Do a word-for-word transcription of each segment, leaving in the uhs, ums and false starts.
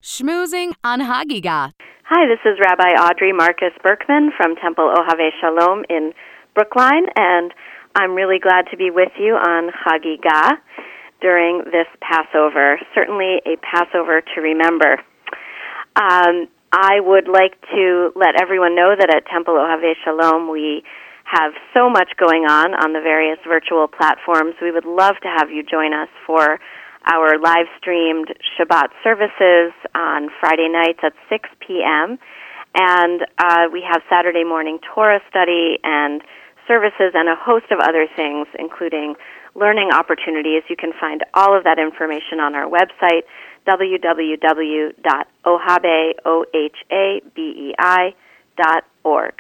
Schmoozing on Hagiga. Hi, this is Rabbi Audrey Marcus Berkman from Temple Ohavei Shalom in Brookline, and I'm really glad to be with you on Hagiga during this Passover, certainly a Passover to remember. Um, I would like to let everyone know that at Temple Ohavei Shalom we have so much going on on the various virtual platforms. We would love to have you join us for our live-streamed Shabbat services on Friday nights at six p.m. And uh, we have Saturday morning Torah study and services and a host of other things, including learning opportunities. You can find all of that information on our website, w w w dot ohabei dot org.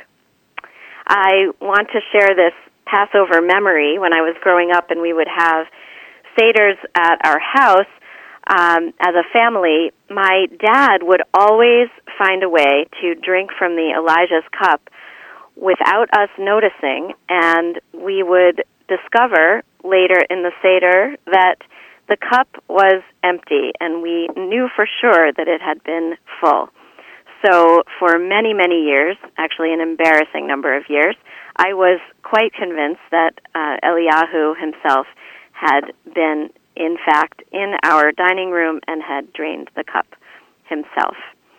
I want to share this Passover memory. When I was growing up and we would have Seders at our house, um, as a family, my dad would always find a way to drink from the Elijah's cup without us noticing, and we would discover later in the Seder that the cup was empty, and we knew for sure that it had been full. So for many, many years, actually an embarrassing number of years, I was quite convinced that uh, Eliyahu himself had been, in fact, in our dining room and had drained the cup himself.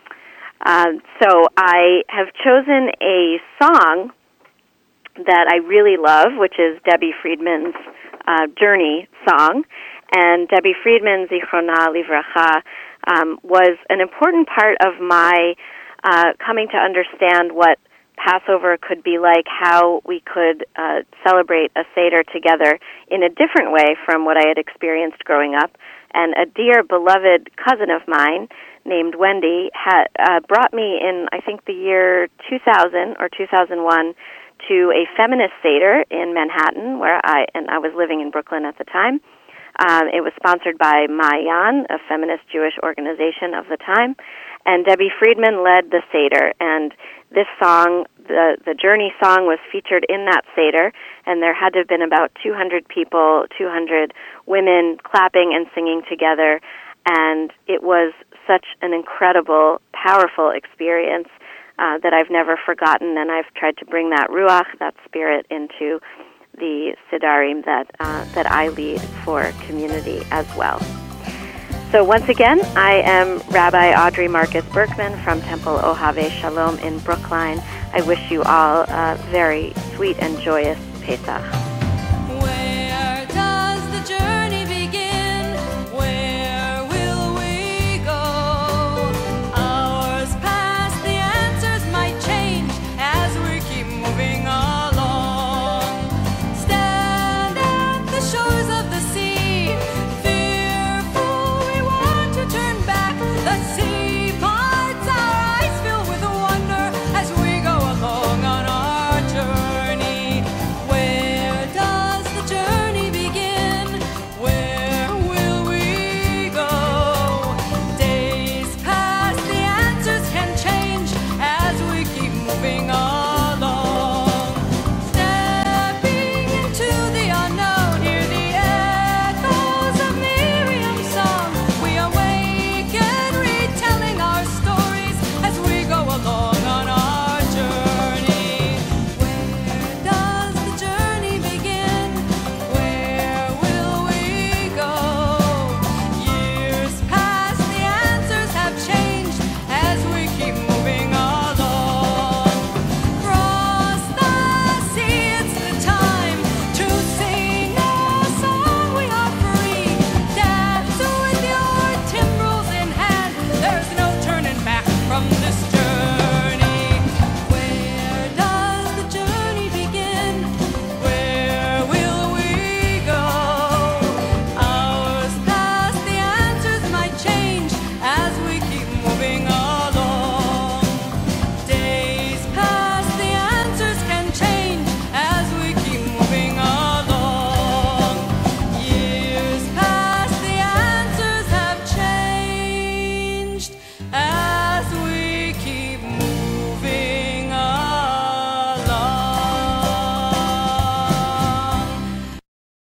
Uh, so I have chosen a song that I really love, which is Debbie Friedman's uh, Journey song. And Debbie Friedman, Zichrona Livracha, um, was an important part of my uh, coming to understand what Passover could be like, how we could uh, celebrate a Seder together in a different way from what I had experienced growing up. And a dear, beloved cousin of mine named Wendy had uh, brought me in, I think, the year two thousand or two thousand one to a feminist Seder in Manhattan, where I, and I was living in Brooklyn at the time. Um, it was sponsored by Maayan, a feminist Jewish organization of the time, and Debbie Friedman led the Seder. And this song, the the Journey song, was featured in that Seder, and there had to have been about two hundred people, two hundred women clapping and singing together, and it was such an incredible, powerful experience uh, that I've never forgotten, and I've tried to bring that ruach, that spirit, into the Sidarim that uh, that I lead for community as well. So once again, I am Rabbi Audrey Marcus Berkman from Temple Ohavei Shalom in Brookline. I wish you all a very sweet and joyous Pesach.